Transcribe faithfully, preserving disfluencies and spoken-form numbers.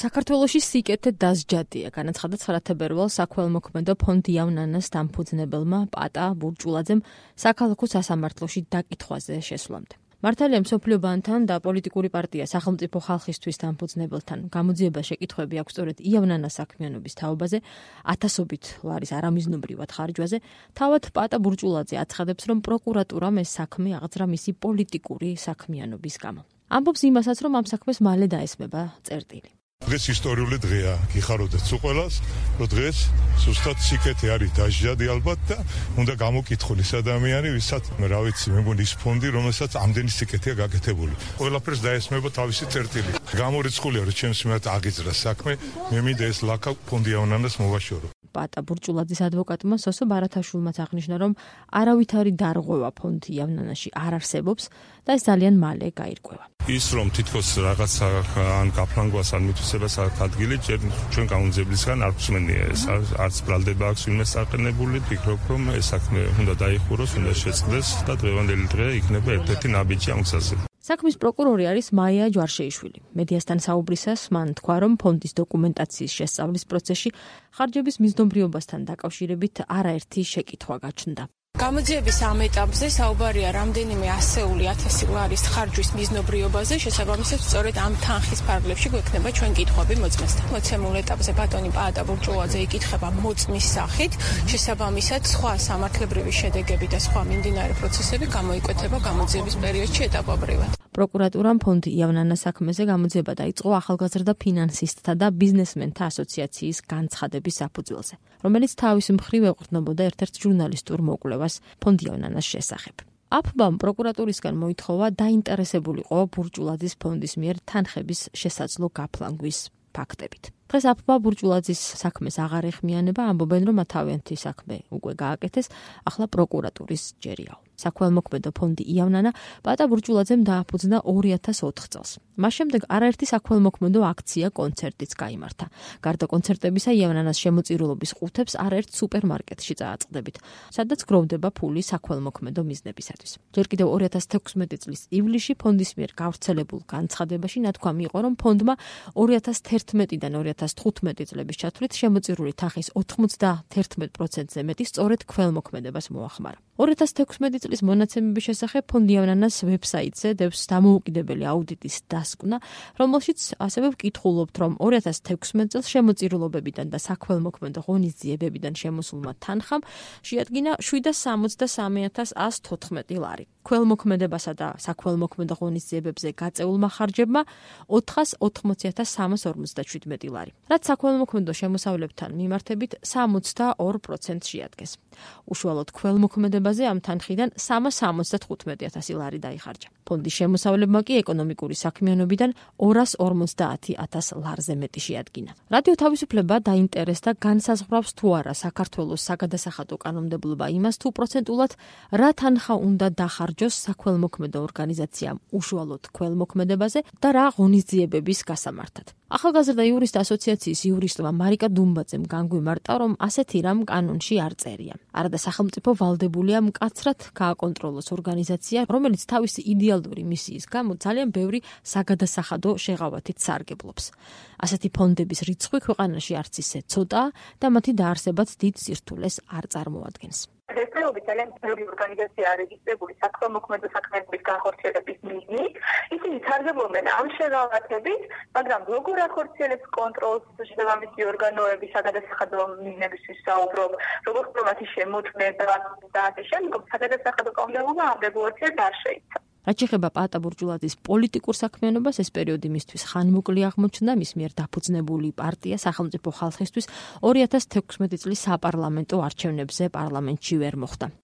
საქართველოში სიკეთე დასჯადია, განაცხადა ცხრა თებერვალს საქველმოქმედო ფონდ იავნანას დამფუძნებელმა პატა ბურჭულაძემ საქალაქო სასამართლოში დაკითხვაზე შესვლამდე. მართალია მსოფლიო ბანკთან და პოლიტიკური პარტია სახელმწიფო ხალხისთვის დამფუძნებელთან გამოძიება შეკითხვები აქვს სწორედ იავნანას საქმიანობის თაობაზე, ათასობით ლარის არამიზნობრივად ხარჯვაზე. თავად პატა ბურჭულაძე აცხადებს, რომ პროკურატურამ ეს საქმე აღძრა მისი პოლიტიკური საქმიანობის გამო. ამბობს იმასაც, რომ ამ საქმეს მალე დაესმება წერტილი. დღეს ისტორიული დღეა, გიხაროთ უყველას, რომ დღეს ზუსტად სიკეთე არის დასჯადი ალბათ და უნდა გამოკითხოს ადამიანი, ვისაც რა ვიცი, მე მგონი ის ფონდი, რომელსაც ამდენი სიკეთეა გაკეთებული. ყველაფერს დაესმება თავისი წერტილი. გამორიცხულია, რომ ჩემს მიმართ აღიძრა საქმე, მე მინდა ეს ლაკა ფონდი იავნანას მოვაშორო. პატა ბურჭულაძის ადვოკატმა სოსო ბარათაშვილმაც აღნიშნა, რომ არავითარი დარღვევა ფონდ იავნანაში არ არსებობს და ეს ძალიან მალე გაირკვევა. ის რომ თითქოს რაღაცა ან გაფლანგვას ან მითვისებას აქვს ადგილი, ჩვენ გამოძიებლისგან არ გვსმენია ეს, არც ბრალდება აქვს ვინმე საყენებული, ვფიქრობ, რომ ეს საქმე უნდა დაიხუროს, უნდა შეწყდეს და დღევანდელი დღე იქნება ერთ-ერთი ნაბიჯი ამ გზაზე. საქმის პროკურორი არის მაია ჯვარშეიშვილი. მედიასთან საუბრისას მან თქვა, რომ ფონდის დოკუმენტაციის შესწავლის პროცესში ხარჯების მიზნობრიობასთან დაკავშირებით არაერთი შეკითხვა გაჩნდა. გამოძიების ამ ეტაპზე საუბარია რამდენიმე ასეული ათასი ლარის ხარჯვის მიზნობრიობაზე, შესაბამისად სწორედ ამ თანხის ფარგლებში გვექნება ჩვენ კითხვები მოწმესთან. მოცემულ ეტაპზე ბატონი პატა ბურჭულაძე იკითხება მოწმის სახით, შესაბამისად სხვა სამართლებრივი შედეგები და სხვა მიმდინარე პროცესები გამოიკვეთება გამოძიების პერიოდში ეტაპობრივად. პროკურატურამ ფონდ იავნანას საქმეზე გამოძიება დაიწყო ახალგაზრდა ფინანსისტთა და ბიზნესმენთა ასოციაციის განცხადების საფუძველზე, რომელიც თავის მხრივ ეყრდნობოდა ერთ-ერთ ჟურნალისტურ მოკვლევას ფონდ იავნანას შესახებ. აფბამ პროკურატურისგან მოითხოვა დაინტერესებულიყო ბურჭულაძის ფონდის მიერ თანხების შესაძლო გაფლანგვის ფაქტებით. დღეს აფბა ბურჭულაძის საქმეს აღარ ეხმიანება, ამბობენ, რომ თავიანთი საქმე უკვე გააკეთეს, ახლა პროკურატურის ჯერიაო. საქველმოქმედო ფონდი იავნანა პატა ბურჭულაძემ დააფუძნა ორი ათას ოთხ წელს. მას შემდეგ არაერთი საქველმოქმედო აქცია კონცერტიც გაიმართა. გარდა კონცერტებისა იავნანას შემოწირულობის ყუთებს არაერთ სუპერმარკეტში წააწყდებით, სადაც გროვდება ფული საქველმოქმედო მიზნებისათვის. ჯერ კიდევ ორი ათას თექვსმეტი წლის ივლისში ფონდის მიერ გავრცელებულ განცხადებაში ნათქვამი იყო, რომ ფონდმა ორი ათას თერთმეტიდან ორი ათას თხუთმეტი წლების ჩათვლით შემოწირული თანხის ოცდაათი პროცენტზე მეტი სწორედ ქველმოქმედებას მოახმარა. ორი ათას თექვსმეტი წლის მონაცემების შესახებ ფონდ იავნანას ვებსაიტზე დევს დამოუკიდებელი აუდიტის დასკვნა, რომელშიც ასევე ვკითხულობთ, რომ ორი ათას თექვსმეტ წელს შემოწირულობებიდან და საქველმოქმედო ღონისძიებებიდან შემოსულმა თანხამ შეადგინა შვიდას სამოცდასამი ათას ას თოთხმეტი ლარი. ქველმოქმედებასა და საქველმოქმედო ღონისძიებებზე გაწეულმა ხარჯებმა ოთხას ოთხმოცი ათას სამას ორმოცდაშვიდმეტი ლარი, რაც საქველმოქმედო შემოსავლებთან მიმართებით სამოცდაორ პროცენტს შეადგენს. უშუალოდ ქველმოქმედებაზე ამ თანხიდან სამას სამოცდათხუთმეტი ათასი ლარი დაიხარჯა. ფონდის შემოსავლებმა კი ეკონომიკური საქმიანობიდან ორას ორმოცდაათი ათას ლარზე მეტი შეადგინა. რადიო თავისუფლება დაინტერესდა განსაზღვრავს თუ არა საქართველოს საგადასახადო კანონმდებლობა იმას, თუ პროცენტულად რა თანხა უნდა დახარჯოს საქველმოქმედო ორგანიზაციამ უშუალოდ ქველმოქმედებაზე და რა ღონისძიებების გასამართად. ახალგაზრდა იურისტ ასოციაციის იურისტმა მარიკა დუმბაძემ განგვიმარტა, რომ ასეთი რამ კანონში არ წერია. არადა სახელმწიფო ვალდებულია მკაცრად გააკონტროლოს ორგანიზაცია, რომელიც თავისი იდეალური მისიის გამო ძალიან ბევრი საგადასახადო შეღავათით სარგებლობს. ასეთი ფონდების რიცხვი ქვეყანაში არც ისე ცოტაა და მათი დაარსებაც დიდ სირთულეს არ წარმოადგენს. დღესდღეობით ძალიან ბევრი ორგანიზაცია რეგისტრირებული საქველმოქმედო საქმეების განხორციელების მიზნით. ისინი სარგებლობენ ამ შეღავათებით, მაგრამ როგორ ახორციელებს კონტროლს შესაბამისი ორგანოების საგადასახადო მიზნებისთვის საუბრობ, როგორ ხდება მათი შემოწმება და ასე შემდეგ, საგადასახადო კანონმდებლობა ამ რეგულაციას არ შეიცავს. რაც შეეხება პატა ბურჭულაძის პოლიტიკურ საქმიანობას, ეს პერიოდი მისთვის ხანმოკლე აღმოჩნდა, მის მიერ დაფუძნებული პარტია სახელმწიფო ხალხისთვის ორი ათას თექვსმეტი წლის საპარლამენტო არჩევნებზე პარლამენტში ვერ მოხვდა.